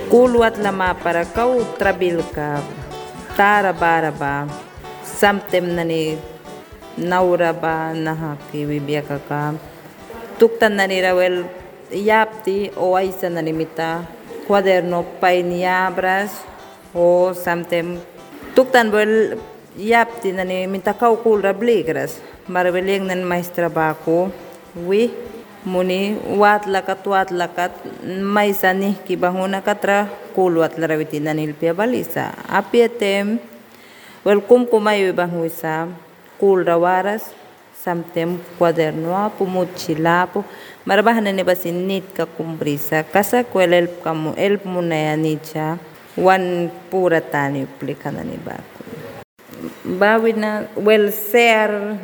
Kuluat lama para kau trabil ka tara baraba samtem nani naura ba nahaki bibiaka ka tuktan nani rawel yapti o aisa nani mita cuaderno painiabras o samtem tuktan bel yapti nani minta kau kulra bligras marabeleng nan maestra bako wi muni watlakat maisa ni kibahuna katra kulwat larawiti nanil pia balisa apietem wel kumkumayo bahuisa kulra waras samtem cuaderno apu mochilapo marabahana ne basin nit ka kumbrisa kasa kwel el munaya nicha wan pura tani plikana ni bako bawina wel ser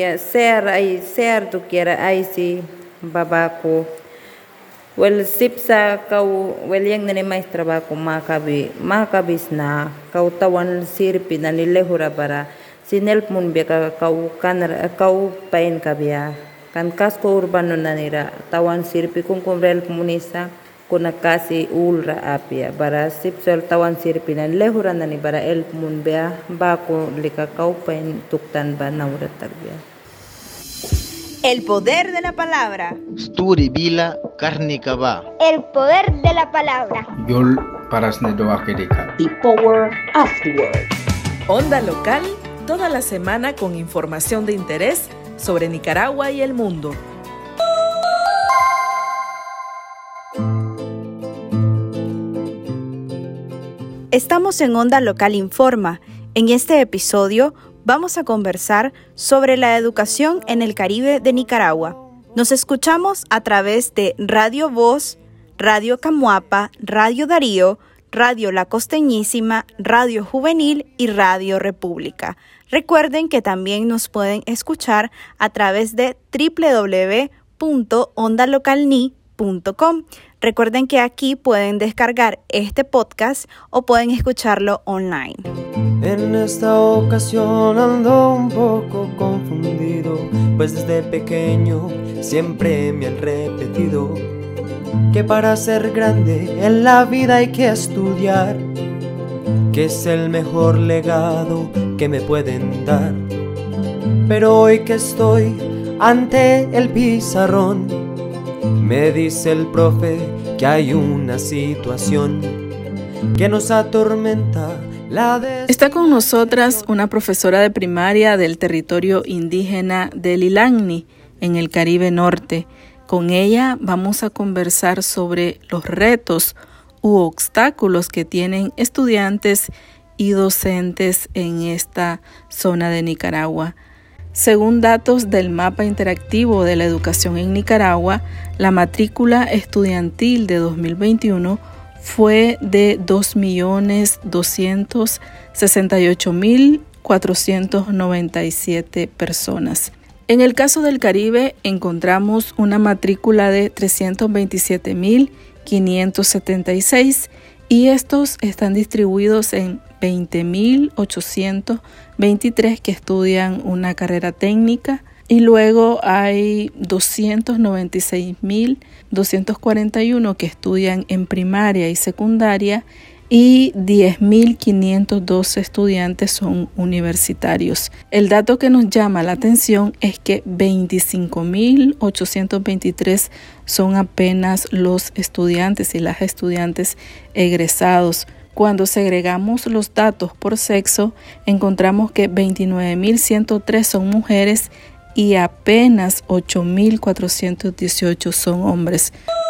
dukiera ay si babako wel sipsa kau wel yang nani maestra bako makabis na kau tawan sirpi na nilehura bara sinelp mun beka kau pain kabia kan kasko urbano nanira tawan sirpi kung kumrel munisa kuna kasi ulra apia bara sipsel tawan sirpi na nilehura nani bara elp mun bea bako lika kau pain tuktan ba naura tagbia. El poder de la palabra. Sturi Vila Karnikaba. El poder de la palabra. Yol Parasnedoakedeka. The power of the word. Onda local, toda la semana con información de interés sobre Nicaragua y el mundo. Estamos en Onda Local Informa. En este episodio vamos a conversar sobre la educación en el Caribe de Nicaragua. Nos escuchamos a través de Radio Voz, Radio Camuapa, Radio Darío, Radio La Costeñísima, Radio Juvenil y Radio República. Recuerden que también nos pueden escuchar a través de www.ondalocalni.com. Recuerden que aquí pueden descargar este podcast o pueden escucharlo online. En esta ocasión ando un poco confundido, pues desde pequeño siempre me han repetido que para ser grande en la vida hay que estudiar, que es el mejor legado que me pueden dar. Pero hoy que estoy ante el pizarrón, me dice el profe que hay una situación que nos atormenta. Está con nosotras una profesora de primaria del territorio indígena de Lilangni, en el Caribe Norte. Con ella vamos a conversar sobre los retos u obstáculos que tienen estudiantes y docentes en esta zona de Nicaragua. Según datos del Mapa Interactivo de la Educación en Nicaragua, la matrícula estudiantil de 2021 fue de 2.268.497 personas. En el caso del Caribe encontramos una matrícula de 327.576 y estos están distribuidos en 20.823 que estudian una carrera técnica y luego hay 296.241 que estudian en primaria y secundaria y 10.512 estudiantes son universitarios. El dato que nos llama la atención es que 25.823 son apenas los estudiantes y las estudiantes egresados. Cuando segregamos los datos por sexo, encontramos que 29.103 son mujeres y apenas 8.418 son hombres.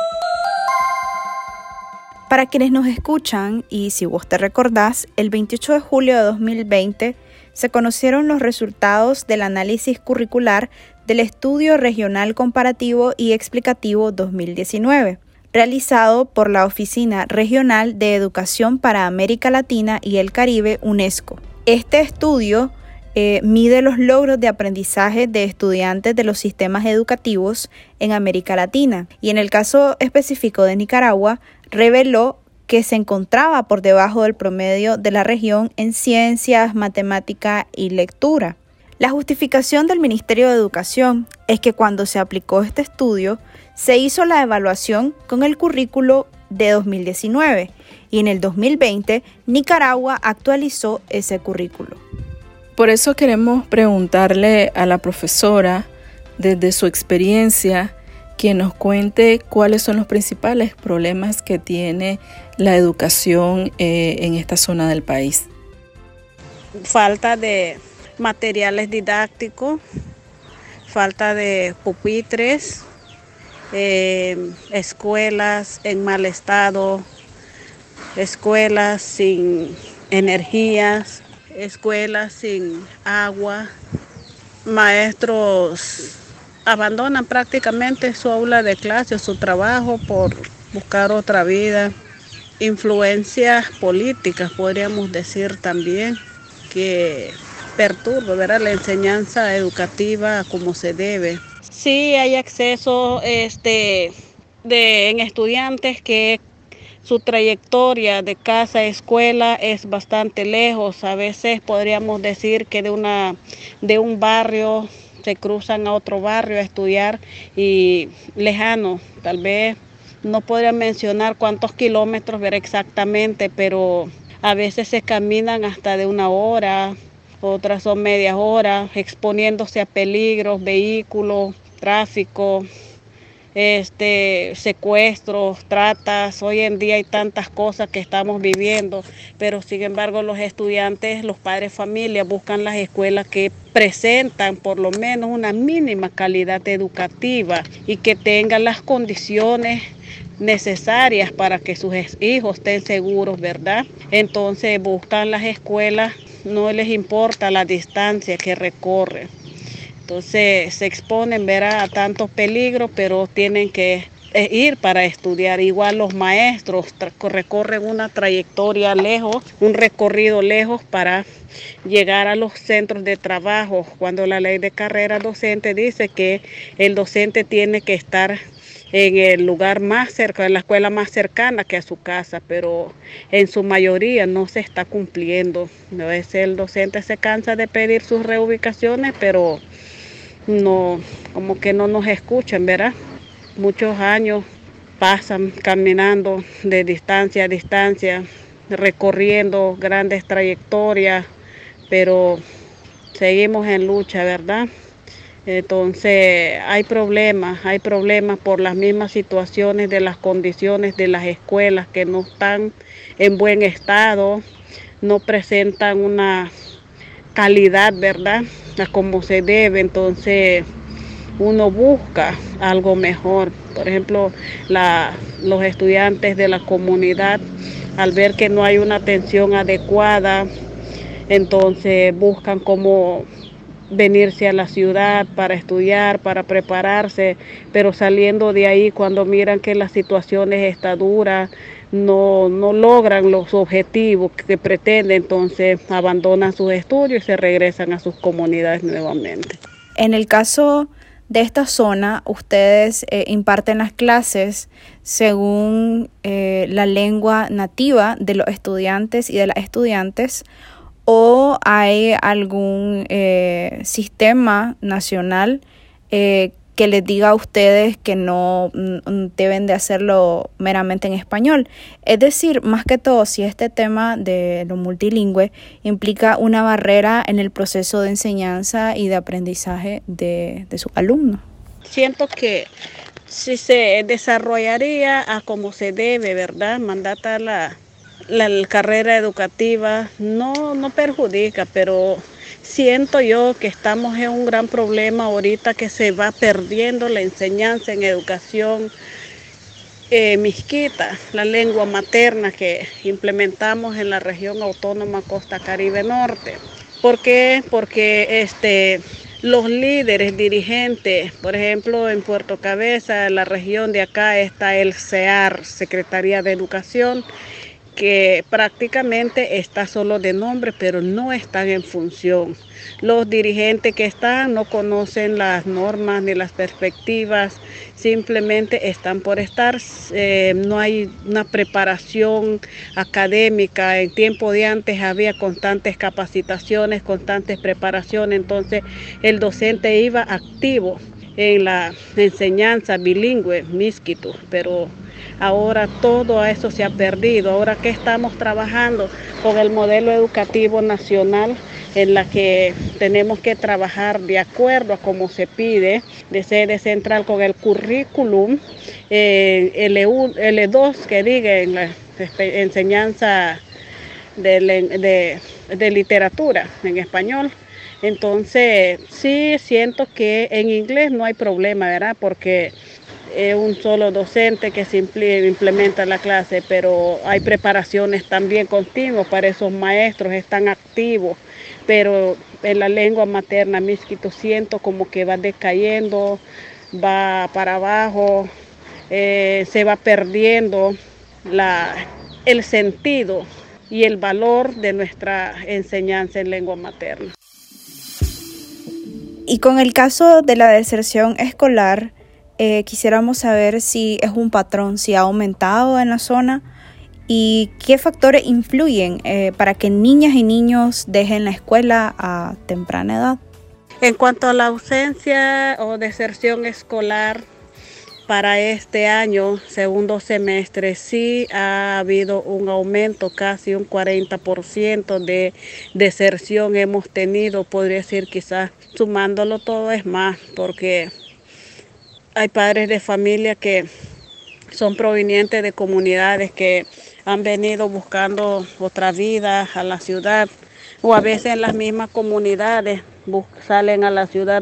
Para quienes nos escuchan, y si vos te recordás, el 28 de julio de 2020 se conocieron los resultados del análisis curricular del Estudio Regional Comparativo y Explicativo 2019, realizado por la Oficina Regional de Educación para América Latina y el Caribe, UNESCO. Este estudio mide los logros de aprendizaje de estudiantes de los sistemas educativos en América Latina y en el caso específico de Nicaragua reveló que se encontraba por debajo del promedio de la región en ciencias, matemática y lectura. La justificación del Ministerio de Educación es que cuando se aplicó este estudio se hizo la evaluación con el currículo de 2019 y en el 2020 Nicaragua actualizó ese currículo. Por eso queremos preguntarle a la profesora, desde su experiencia, que nos cuente cuáles son los principales problemas que tiene la educación en esta zona del país. Falta de materiales didácticos, falta de pupitres, escuelas en mal estado, escuelas sin energías, escuelas sin agua, maestros abandonan prácticamente su aula de clase o su trabajo por buscar otra vida, influencias políticas podríamos decir también que perturba, ¿verdad?, la enseñanza educativa como se debe. Sí hay acceso en estudiantes que su trayectoria de casa a escuela es bastante lejos. A veces podríamos decir que de un barrio se cruzan a otro barrio a estudiar y lejano. Tal vez no podría mencionar cuántos kilómetros ver exactamente, pero a veces se caminan hasta de 1 hora, otras son media hora, exponiéndose a peligros, vehículos, tráfico, secuestros, tratas. Hoy en día hay tantas cosas que estamos viviendo, pero sin embargo los estudiantes, los padres de familia buscan las escuelas que presentan por lo menos una mínima calidad educativa y que tengan las condiciones necesarias para que sus hijos estén seguros, ¿verdad? Entonces buscan las escuelas, no les importa la distancia que recorren. Entonces se exponen, ¿verdad?, a tantos peligros, pero tienen que ir para estudiar. Igual los maestros recorren una trayectoria lejos, un recorrido lejos para llegar a los centros de trabajo, cuando la ley de carrera docente dice que el docente tiene que estar en el lugar más cerca, en la escuela más cercana que a su casa, pero en su mayoría no se está cumpliendo. A veces el docente se cansa de pedir sus reubicaciones, pero no, como que no nos escuchan, ¿verdad? Muchos años pasan caminando de distancia a distancia, recorriendo grandes trayectorias, pero seguimos en lucha, ¿verdad? Entonces hay problemas por las mismas situaciones de las condiciones de las escuelas que no están en buen estado, no presentan una calidad, ¿verdad?, a como se debe. Entonces uno busca algo mejor. Por ejemplo, los estudiantes de la comunidad, al ver que no hay una atención adecuada, entonces buscan cómo venirse a la ciudad para estudiar, para prepararse, pero saliendo de ahí, cuando miran que la situación está dura, no logran los objetivos que pretenden, entonces abandonan sus estudios y se regresan a sus comunidades nuevamente. En el caso de esta zona, ustedes imparten las clases según la lengua nativa de los estudiantes y de las estudiantes, ¿o hay algún sistema nacional que les diga a ustedes que no deben de hacerlo meramente en español? Es decir, más que todo, si este tema de lo multilingüe implica una barrera en el proceso de enseñanza y de aprendizaje de sus alumnos. Siento que si se desarrollaría a como se debe, ¿verdad?, mandata la carrera educativa, no perjudica, pero siento yo que estamos en un gran problema ahorita, que se va perdiendo la enseñanza en educación misquita, la lengua materna que implementamos en la región autónoma Costa Caribe Norte. ¿Por qué? Porque los líderes dirigentes, por ejemplo, en Puerto Cabeza, en la región de acá, está el CEAR, Secretaría de Educación, que prácticamente está solo de nombre, pero no están en función. Los dirigentes que están no conocen las normas ni las perspectivas, simplemente están por estar. No hay una preparación académica. En tiempo de antes había constantes capacitaciones, constantes preparaciones, entonces el docente iba activo. en la enseñanza bilingüe, Miskito, pero ahora todo eso se ha perdido. Ahora que estamos trabajando con el modelo educativo nacional, en la que tenemos que trabajar de acuerdo a cómo se pide, de sede central con el currículum L2, que diga en la enseñanza de literatura en español. Entonces, sí siento que en inglés no hay problema, ¿verdad? Porque es un solo docente que se implementa la clase, pero hay preparaciones también continuas para esos maestros, están activos, pero en la lengua materna, Miskito, siento como que va decayendo, va para abajo, se va perdiendo el sentido y el valor de nuestra enseñanza en lengua materna. Y con el caso de la deserción escolar, quisiéramos saber si es un patrón, si ha aumentado en la zona y qué factores influyen para que niñas y niños dejen la escuela a temprana edad. En cuanto a la ausencia o deserción escolar, para este año, segundo semestre, sí ha habido un aumento, casi un 40% de deserción hemos tenido, podría decir quizás sumándolo todo es más, porque hay padres de familia que son provenientes de comunidades que han venido buscando otra vida a la ciudad, o a veces en las mismas comunidades salen a la ciudad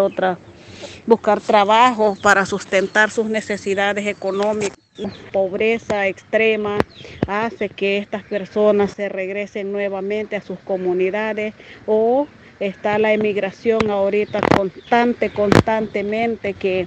buscar trabajo para sustentar sus necesidades económicas. Pobreza extrema hace que estas personas se regresen nuevamente a sus comunidades, o está la emigración ahorita constantemente, que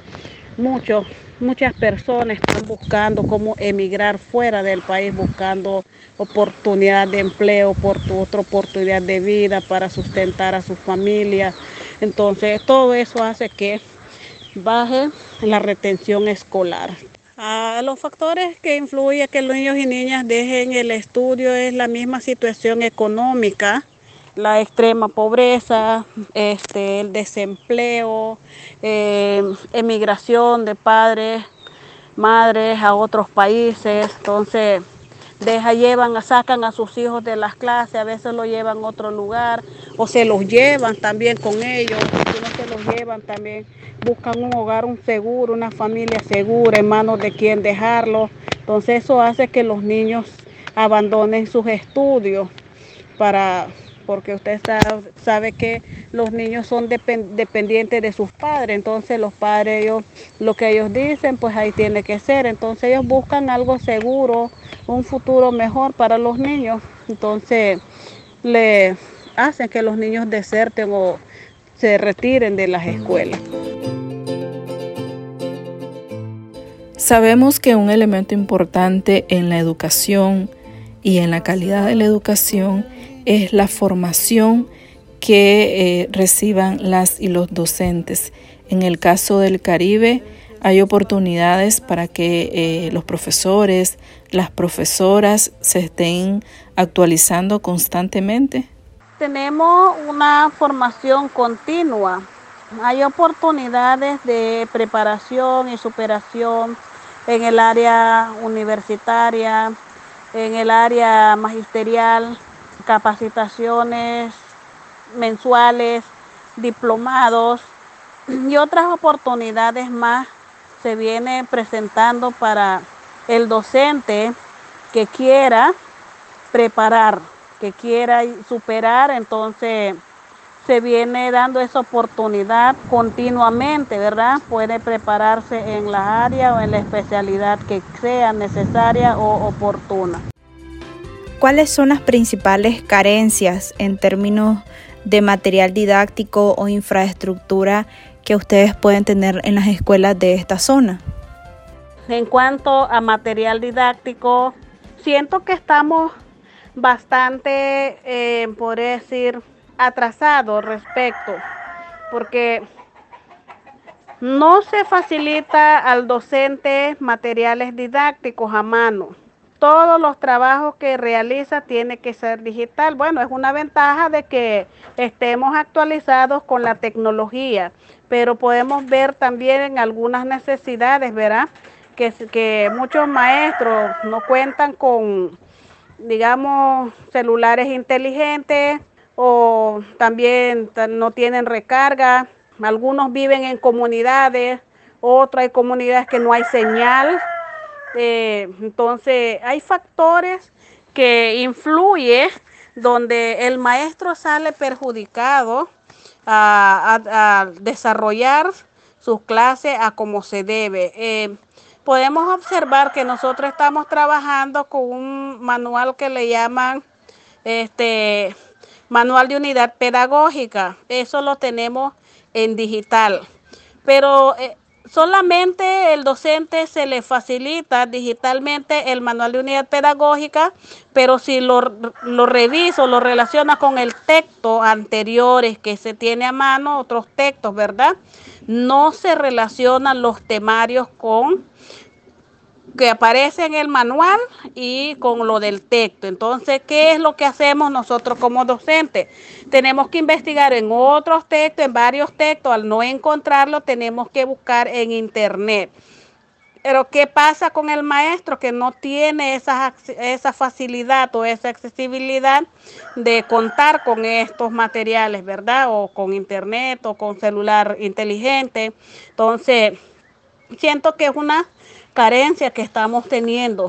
muchas personas están buscando cómo emigrar fuera del país, buscando oportunidad de empleo, otra oportunidad de vida para sustentar a su familia. Entonces, todo eso hace que baje la retención escolar. Los factores que influyen que los niños y niñas dejen el estudio es la misma situación económica, la extrema pobreza, el desempleo, emigración de padres, madres a otros países. Entonces sacan a sus hijos de las clases, a veces los llevan a otro lugar o se los llevan también con ellos. Si no se los llevan, también buscan un hogar, un seguro, una familia segura, en manos de quien dejarlos. Entonces eso hace que los niños abandonen sus estudios porque usted sabe que los niños son dependientes de sus padres, entonces los padres, lo que ellos dicen, pues ahí tiene que ser. Entonces ellos buscan algo seguro, un futuro mejor para los niños, entonces le hacen que los niños deserten o se retiren de las escuelas. Sabemos que un elemento importante en la educación y en la calidad de la educación es la formación que reciban las y los docentes. En el caso del Caribe hay oportunidades para que los profesores, las profesoras se estén actualizando constantemente. Tenemos una formación continua. Hay oportunidades de preparación y superación en el área universitaria, en el área magisterial, capacitaciones mensuales, diplomados y otras oportunidades más se vienen presentando para el docente que quiera preparar, que quiera superar. Entonces se viene dando esa oportunidad continuamente, ¿verdad? Puede prepararse en la área o en la especialidad que sea necesaria o oportuna. ¿Cuáles son las principales carencias en términos de material didáctico o infraestructura que ustedes pueden tener en las escuelas de esta zona? En cuanto a material didáctico, siento que estamos bastante, podría decir, atrasados respecto, porque no se facilita al docente materiales didácticos a mano. todos los trabajos que realiza tiene que ser digital. Bueno, es una ventaja de que estemos actualizados con la tecnología, pero podemos ver también en algunas necesidades, ¿verdad? Que muchos maestros no cuentan con, digamos, celulares inteligentes o también no tienen recarga. Algunos viven en comunidades, otros hay comunidades que no hay señal. Entonces hay factores que influyen donde el maestro sale perjudicado a desarrollar sus clases a como se debe. Podemos observar que nosotros estamos trabajando con un manual que le llaman manual de unidad pedagógica. Eso lo tenemos en digital, pero solamente el docente se le facilita digitalmente el manual de unidad pedagógica, pero si lo revisa o lo relaciona con el texto anteriores que se tiene a mano, otros textos, ¿verdad? No se relacionan los temarios que aparece en el manual y con lo del texto. Entonces, ¿qué es lo que hacemos nosotros como docentes? Tenemos que investigar en otros textos, en varios textos. Al no encontrarlo, tenemos que buscar en internet. Pero ¿qué pasa con el maestro que no tiene esa facilidad o esa accesibilidad de contar con estos materiales, ¿verdad? O con internet o con celular inteligente. Entonces, siento que es una carencia que estamos teniendo.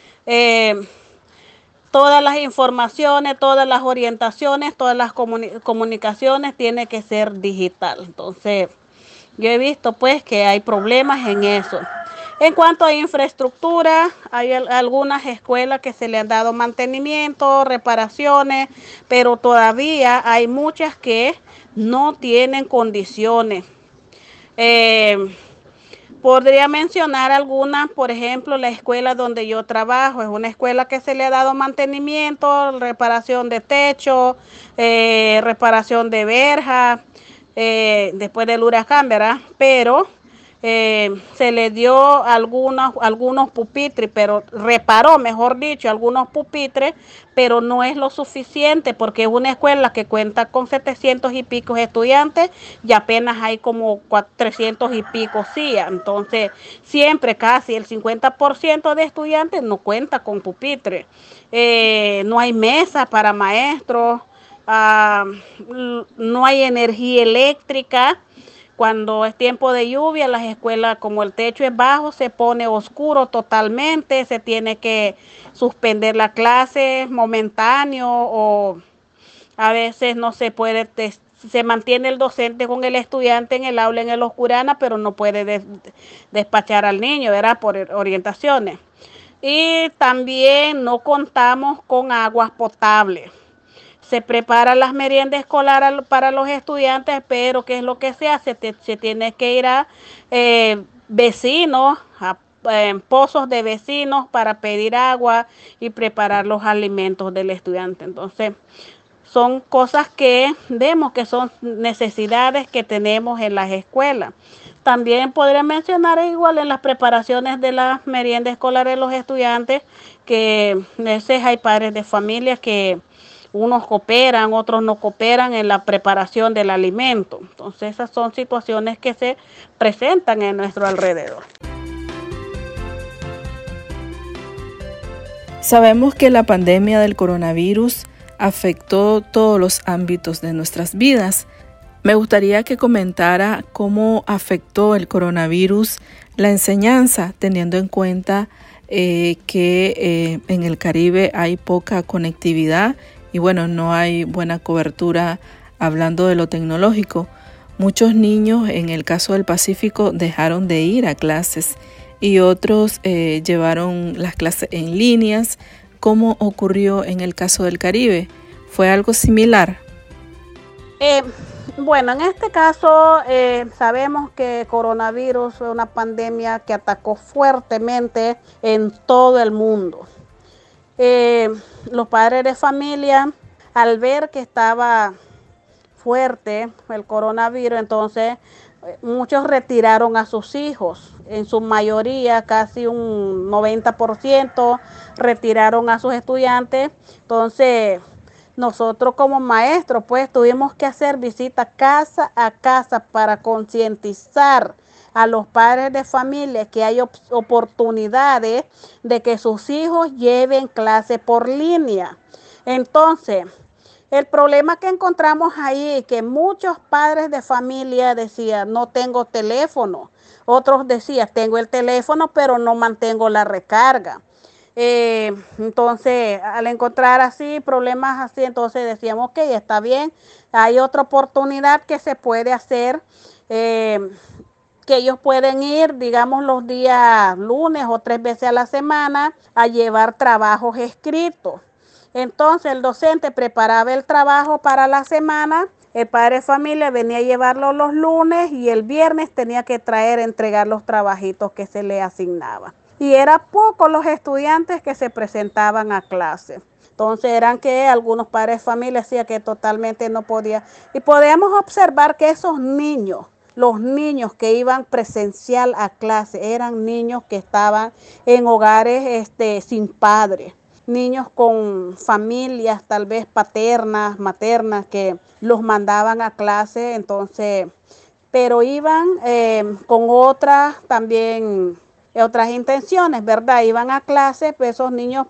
Todas las informaciones, todas las orientaciones, todas las comunicaciones tienen que ser digital. Entonces, yo he visto pues que hay problemas en eso. En cuanto a infraestructura, hay algunas escuelas que se le han dado mantenimiento, reparaciones, pero todavía hay muchas que no tienen condiciones. Podría mencionar algunas, por ejemplo, la escuela donde yo trabajo, es una escuela que se le ha dado mantenimiento, reparación de techo, reparación de verja, después del huracán, ¿verdad? Pero se le dio algunos pupitres, pero reparó, mejor dicho, algunos pupitres, pero no es lo suficiente porque es una escuela que cuenta con 700 y pico estudiantes y apenas hay como 300 y pico sillas. Entonces, siempre casi el 50% de estudiantes no cuenta con pupitre. No hay mesa para maestros, no hay energía eléctrica. Cuando es tiempo de lluvia, las escuelas, como el techo es bajo, se pone oscuro totalmente, se tiene que suspender la clase momentáneo o a veces no se puede, se mantiene el docente con el estudiante en el aula en el oscurana, pero no puede despachar al niño, ¿verdad? Por orientaciones. Y también no contamos con aguas potables. Se prepara las meriendas escolares para los estudiantes, pero ¿qué es lo que se hace? Se tiene que ir a vecinos, a pozos de vecinos para pedir agua y preparar los alimentos del estudiante. Entonces, son cosas que vemos que son necesidades que tenemos en las escuelas. También podría mencionar igual en las preparaciones de las meriendas escolares de los estudiantes, que a veces hay padres de familia que unos cooperan, otros no cooperan en la preparación del alimento. Entonces esas son situaciones que se presentan en nuestro alrededor. Sabemos que la pandemia del coronavirus afectó todos los ámbitos de nuestras vidas. Me gustaría que comentara cómo afectó el coronavirus la enseñanza, teniendo en cuenta que en el Caribe hay poca conectividad y bueno, no hay buena cobertura hablando de lo tecnológico. Muchos niños en el caso del Pacífico dejaron de ir a clases y otros llevaron las clases en líneas. ¿Cómo ocurrió en el caso del Caribe? ¿Fue algo similar? Bueno, en este caso sabemos que coronavirus fue una pandemia que atacó fuertemente en todo el mundo. Los padres de familia, al ver que estaba fuerte el coronavirus, entonces muchos retiraron a sus hijos, en su mayoría, casi un 90% retiraron a sus estudiantes. Entonces, nosotros como maestros, pues tuvimos que hacer visitas casa a casa para concientizar a los padres de familia que hay oportunidades de que sus hijos lleven clase por línea. Entonces, el problema que encontramos ahí es que muchos padres de familia decían, no tengo teléfono. Otros decían, tengo el teléfono, pero no mantengo la recarga. Entonces, al encontrar así, problemas así, entonces decíamos, ok, está bien, hay otra oportunidad que se puede hacer, que ellos pueden ir, digamos, los días lunes o 3 veces a la semana a llevar trabajos escritos. Entonces, el docente preparaba el trabajo para la semana, el padre de familia venía a llevarlo los lunes y el viernes tenía que entregar los trabajitos que se le asignaban. Y era poco los estudiantes que se presentaban a clase. Entonces eran que algunos padres de familia decían que totalmente no podía. Y podíamos observar que esos niños, los niños que iban presencial a clase, eran niños que estaban en hogares sin padres. Niños con familias tal vez paternas, maternas, que los mandaban a clase, entonces, pero iban con otras también, otras intenciones, ¿verdad? Iban a clase, pues esos niños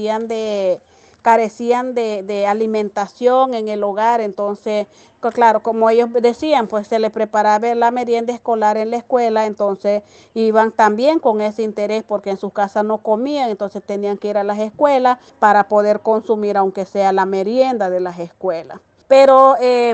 carecían de alimentación en el hogar, entonces, pues claro, como ellos decían, pues se les preparaba la merienda escolar en la escuela, entonces iban también con ese interés porque en sus casas no comían, entonces tenían que ir a las escuelas para poder consumir aunque sea la merienda de las escuelas. Pero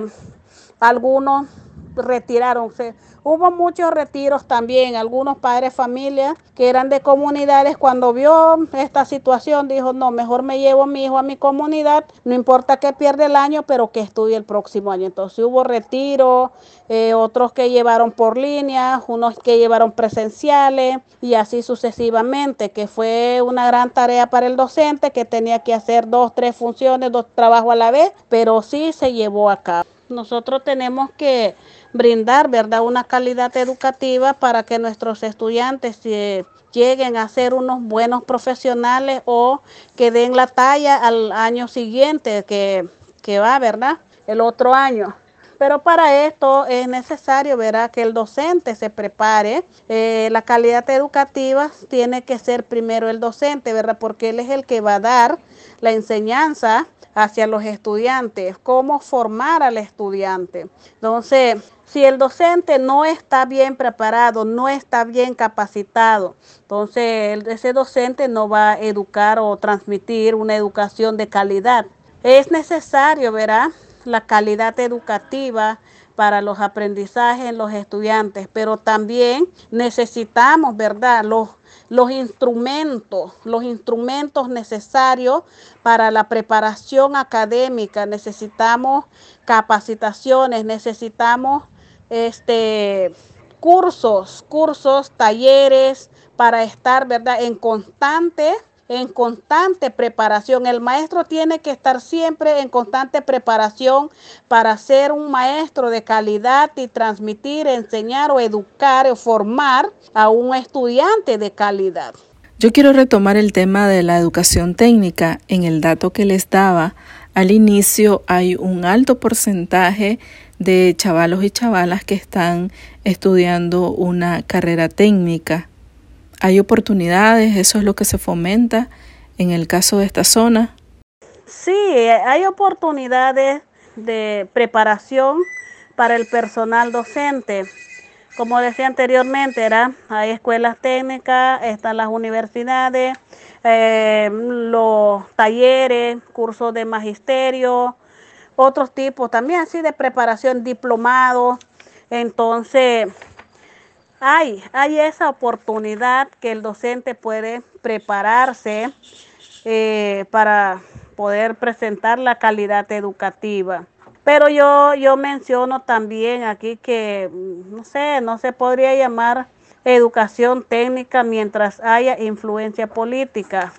algunos retiraron. Hubo muchos retiros también, algunos padres de familia que eran de comunidades, cuando vio esta situación dijo, no, mejor me llevo a mi hijo a mi comunidad, no importa que pierda el año, pero que estudie el próximo año. Entonces hubo retiros, otros que llevaron por línea, unos que llevaron presenciales y así sucesivamente, que fue una gran tarea para el docente que tenía que hacer 2, 3 funciones, 2 trabajos a la vez, pero sí se llevó a cabo. Nosotros tenemos que brindar, ¿verdad?, una calidad educativa para que nuestros estudiantes lleguen a ser unos buenos profesionales o que den la talla al año siguiente que va, ¿verdad?, el otro año. Pero para esto es necesario, ¿verdad?, que el docente se prepare. La calidad educativa tiene que ser primero el docente, ¿verdad?, porque él es el que va a dar la enseñanza hacia los estudiantes, cómo formar al estudiante. Entonces, si el docente no está bien preparado, no está bien capacitado, entonces ese docente no va a educar o transmitir una educación de calidad. Es necesario, ¿verdad?, la calidad educativa para los aprendizajes en los estudiantes, pero también necesitamos, ¿verdad?, los instrumentos necesarios para la preparación académica. Necesitamos capacitaciones, necesitamos cursos, talleres para estar, ¿verdad?, en constante preparación. El maestro tiene que estar siempre en constante preparación para ser un maestro de calidad y transmitir, enseñar o educar o formar a un estudiante de calidad. Yo quiero retomar el tema de la educación técnica. En el dato que les daba al inicio, hay un alto porcentaje de chavalos y chavalas que están estudiando una carrera técnica. ¿Hay oportunidades? ¿Eso es lo que se fomenta en el caso de esta zona? Sí, hay oportunidades de preparación para el personal docente. Como decía anteriormente, hay escuelas técnicas, están las universidades, los talleres, cursos de magisterio, otros tipos también así de preparación, diplomados. Entonces, hay esa oportunidad que el docente puede prepararse para poder presentar la calidad educativa. Pero yo menciono también aquí que, no se podría llamar educación técnica mientras haya influencia política.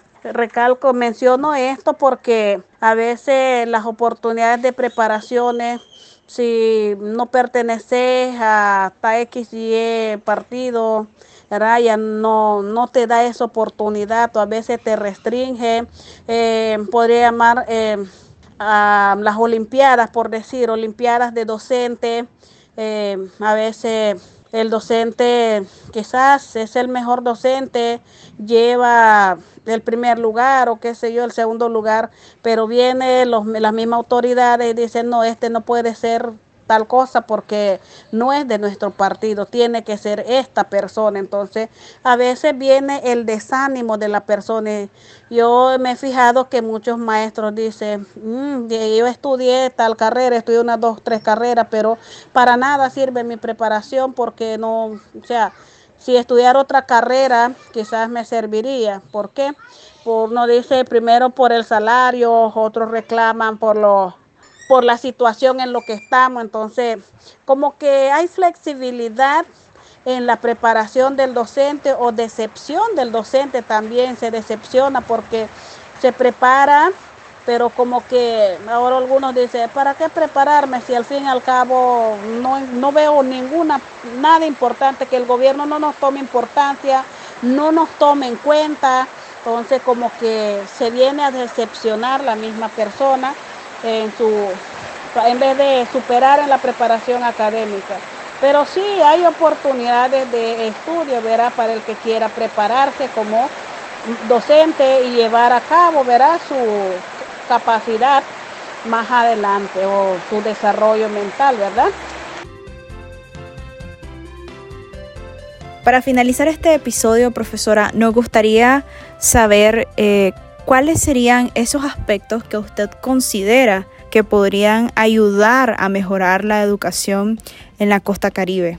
Menciono esto porque a veces las oportunidades de preparaciones si no perteneces a X y partido, ¿verdad? Ya no te da esa oportunidad, o a veces te restringe. Podría llamar a las olimpiadas, por decir, olimpiadas de docente. A veces el docente quizás es el mejor docente, lleva el primer lugar o qué sé yo, el segundo lugar, pero viene las mismas autoridades y dicen, no, este no puede ser tal cosa porque no es de nuestro partido, tiene que ser esta persona. Entonces a veces viene el desánimo de la persona. Yo me he fijado que muchos maestros dicen, yo estudié tal carrera, estudié 1, 2, 3 carreras, pero para nada sirve mi preparación porque no, o sea, si estudiar otra carrera quizás me serviría. ¿Por qué? Uno dice primero por el salario, otros reclaman por la situación en lo que estamos. Entonces, como que hay flexibilidad en la preparación del docente o decepción del docente también, se decepciona porque se prepara, pero como que ahora algunos dicen, ¿para qué prepararme si al fin y al cabo no veo nada importante, que el gobierno no nos tome importancia, no nos tome en cuenta? Entonces como que se viene a decepcionar la misma persona en vez de superar en la preparación académica. Pero sí hay oportunidades de estudio, ¿verdad? Para el que quiera prepararse como docente y llevar a cabo, ¿verdad?, su capacidad más adelante o su desarrollo mental, ¿verdad? Para finalizar este episodio, profesora, nos gustaría saber cuáles serían esos aspectos que usted considera que podrían ayudar a mejorar la educación en la costa Caribe.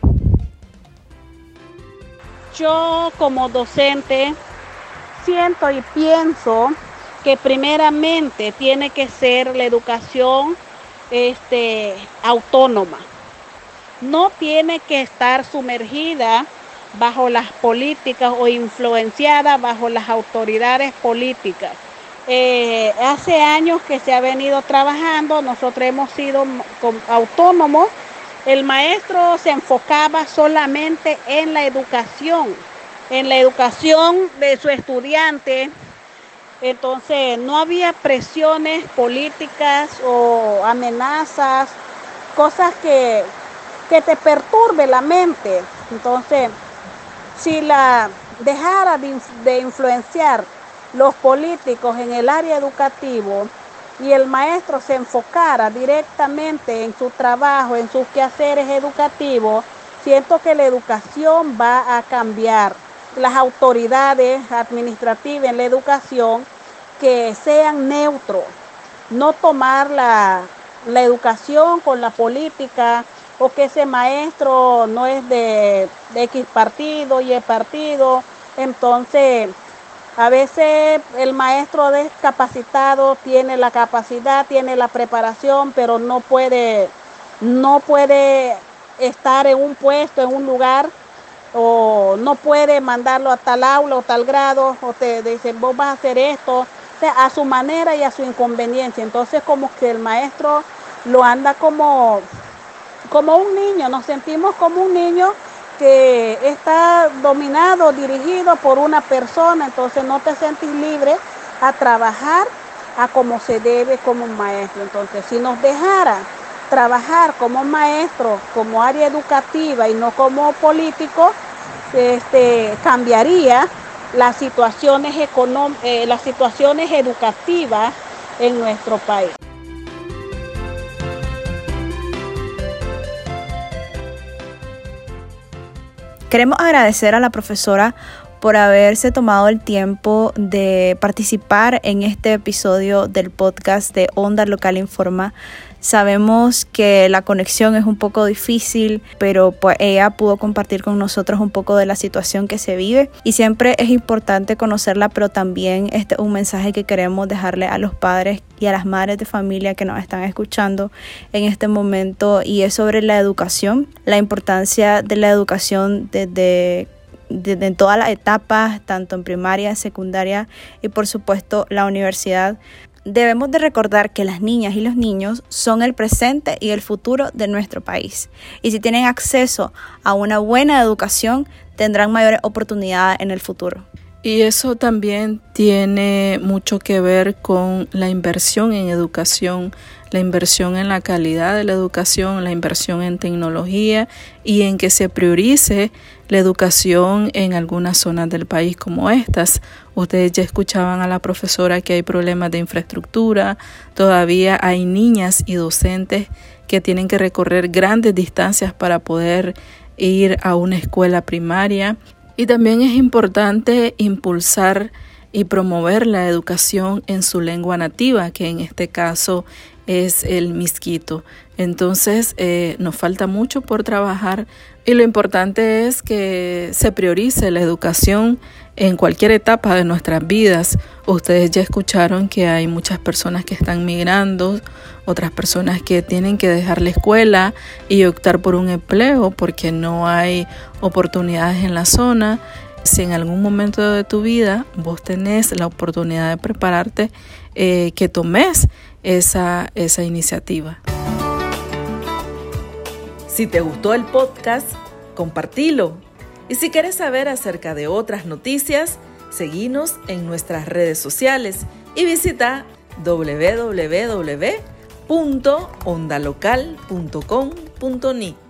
Yo como docente siento y pienso que primeramente tiene que ser la educación autónoma. No tiene que estar sumergida bajo las políticas o influenciada bajo las autoridades políticas. Hace años que se ha venido trabajando, nosotros hemos sido autónomos. El maestro se enfocaba solamente en la educación de su estudiante. Entonces no había presiones políticas o amenazas, cosas que te perturbe la mente. Entonces, si la dejara de influenciar los políticos en el área educativo y el maestro se enfocara directamente en su trabajo, en sus quehaceres educativos, siento que la educación va a cambiar. Las autoridades administrativas en la educación que sean neutros, no tomar la educación con la política, o que ese maestro no es de X partido y el partido. Entonces, a veces el maestro discapacitado tiene la capacidad, tiene la preparación, pero no puede estar en un puesto, en un lugar, o no puede mandarlo a tal aula o tal grado, o te dicen, vos vas a hacer esto, o sea, a su manera y a su inconveniencia. Entonces, como que el maestro lo anda como un niño, nos sentimos como un niño que está dominado, dirigido por una persona. Entonces no te sentís libre a trabajar a como se debe como un maestro. Entonces, si nos dejara trabajar como maestro, como área educativa y no como político, cambiaría las situaciones educativas en nuestro país. Queremos agradecer a la profesora por haberse tomado el tiempo de participar en este episodio del podcast de Onda Local Informa. Sabemos que la conexión es un poco difícil, pero pues ella pudo compartir con nosotros un poco de la situación que se vive y siempre es importante conocerla, pero también este es un mensaje que queremos dejarle a los padres y a las madres de familia que nos están escuchando en este momento, y es sobre la educación, la importancia de la educación desde en todas las etapas, tanto en primaria, secundaria y por supuesto la universidad. debemos de recordar que las niñas y los niños son el presente y el futuro de nuestro país. Y si tienen acceso a una buena educación, tendrán mayores oportunidades en el futuro. Y eso también tiene mucho que ver con la inversión en educación, la inversión en la calidad de la educación, la inversión en tecnología y en que se priorice la educación en algunas zonas del país como estas. Ustedes ya escuchaban a la profesora que hay problemas de infraestructura, todavía hay niñas y docentes que tienen que recorrer grandes distancias para poder ir a una escuela primaria. Y también es importante impulsar y promover la educación en su lengua nativa, que en este caso es el misquito. Entonces nos falta mucho por trabajar y lo importante es que se priorice la educación en cualquier etapa de nuestras vidas. Ustedes ya escucharon que hay muchas personas que están migrando, otras personas que tienen que dejar la escuela y optar por un empleo porque no hay oportunidades en la zona. Si en algún momento de tu vida vos tenés la oportunidad de prepararte, que tomes esa iniciativa. Si te gustó el podcast, compartilo. Y si quieres saber acerca de otras noticias, seguinos en nuestras redes sociales y visita www.ondalocal.com.ni.